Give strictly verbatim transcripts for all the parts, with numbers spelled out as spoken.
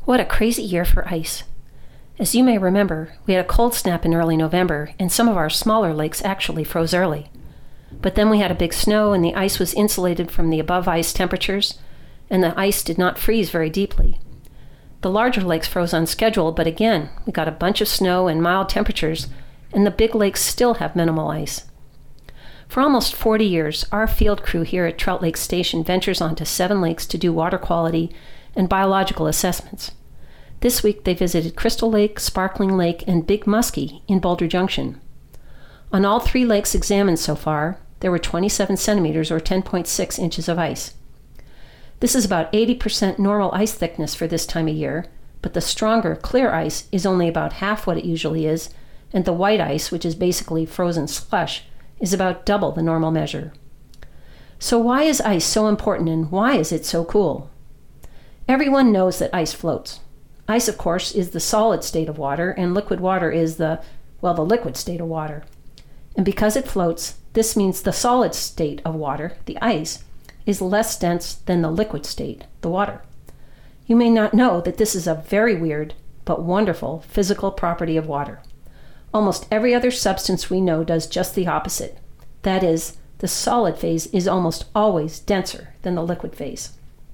What a crazy year for ice. As you may remember, we had a cold snap in early November, and some of our smaller lakes actually froze early. But then we had a big snow, and the ice was insulated from the above ice temperatures, and the ice did not freeze very deeply. The larger lakes froze on schedule, but again, we got a bunch of snow and mild temperatures, and the big lakes still have minimal ice. For almost forty years, our field crew here at Trout Lake Station ventures onto seven lakes to do water quality and biological assessments. This week they visited Crystal Lake, Sparkling Lake, and Big Muskie in Boulder Junction. On all three lakes examined so far, there were twenty-seven centimeters or ten point six inches of ice. This is about eighty percent normal ice thickness for this time of year, but the stronger, clear ice is only about half what it usually is, and the white ice, which is basically frozen slush, is about double the normal measure. So why is ice so important, and why is it so cool? Everyone knows that ice floats. Ice, of course, is the solid state of water, and liquid water is the, well, the liquid state of water. And because it floats, this means the solid state of water, the ice, is less dense than the liquid state, the water. You may not know that this is a very weird but wonderful physical property of water. Almost every other substance we know does just the opposite. That is, the solid phase is almost always denser than the liquid phase.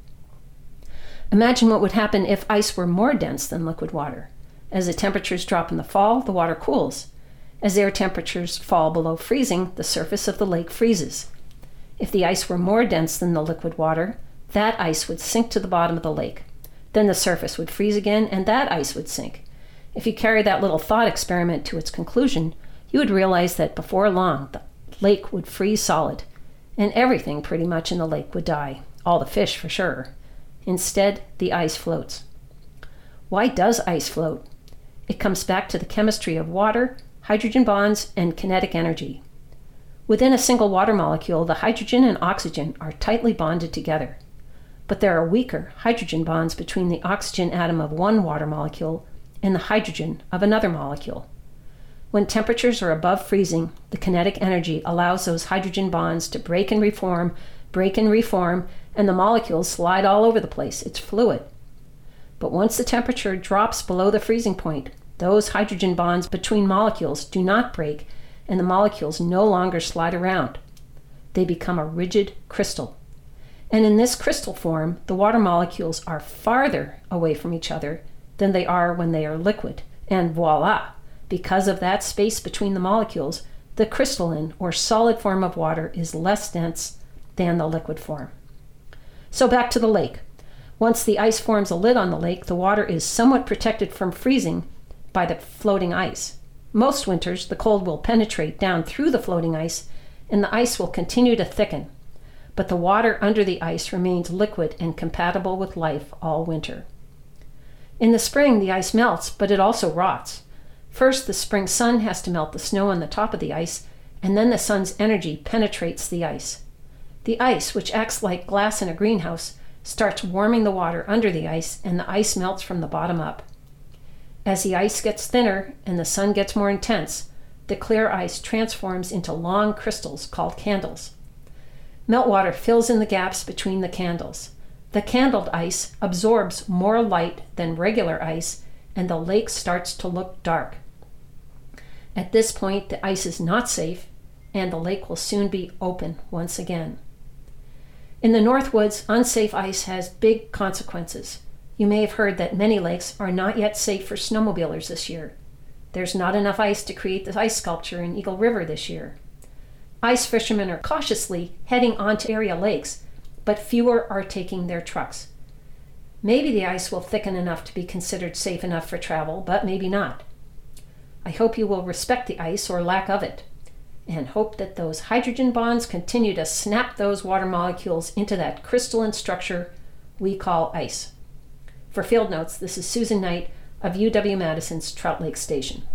Imagine what would happen if ice were more dense than liquid water. As the temperatures drop in the fall, the water cools. As air temperatures fall below freezing, the surface of the lake freezes. If the ice were more dense than the liquid water, that ice would sink to the bottom of the lake. Then the surface would freeze again, and that ice would sink. If you carry that little thought experiment to its conclusion, you would realize that before long, the lake would freeze solid, and everything pretty much in the lake would die. All the fish, for sure. Instead, the ice floats. Why does ice float? It comes back to the chemistry of water, hydrogen bonds, and kinetic energy. Within a single water molecule, the hydrogen and oxygen are tightly bonded together. But there are weaker hydrogen bonds between the oxygen atom of one water molecule and the hydrogen of another molecule. When temperatures are above freezing, the kinetic energy allows those hydrogen bonds to break and reform, break and reform, and the molecules slide all over the place. It's fluid. But once the temperature drops below the freezing point, those hydrogen bonds between molecules do not break, and the molecules no longer slide around. They become a rigid crystal. And in this crystal form, the water molecules are farther away from each other than they are when they are liquid. And voila! Because of that space between the molecules, the crystalline or solid form of water is less dense than the liquid form. So back to the lake. Once the ice forms a lid on the lake, the water is somewhat protected from freezing by the floating ice. Most winters, the cold will penetrate down through the floating ice, and the ice will continue to thicken. But the water under the ice remains liquid and compatible with life all winter. In the spring, the ice melts, but it also rots. First, the spring sun has to melt the snow on the top of the ice, and then the sun's energy penetrates the ice. The ice, which acts like glass in a greenhouse, starts warming the water under the ice, and the ice melts from the bottom up. As the ice gets thinner and the sun gets more intense, the clear ice transforms into long crystals called candles. Meltwater fills in the gaps between the candles. The candled ice absorbs more light than regular ice, and the lake starts to look dark. At this point, the ice is not safe, and the lake will soon be open once again. In the Northwoods, unsafe ice has big consequences. You may have heard that many lakes are not yet safe for snowmobilers this year. There's not enough ice to create the ice sculpture in Eagle River this year. Ice fishermen are cautiously heading onto area lakes, but fewer are taking their trucks. Maybe the ice will thicken enough to be considered safe enough for travel, but maybe not. I hope you will respect the ice or lack of it, and hope that those hydrogen bonds continue to snap those water molecules into that crystalline structure we call ice. For Field Notes, this is Susan Knight of U W Madison's Trout Lake Station.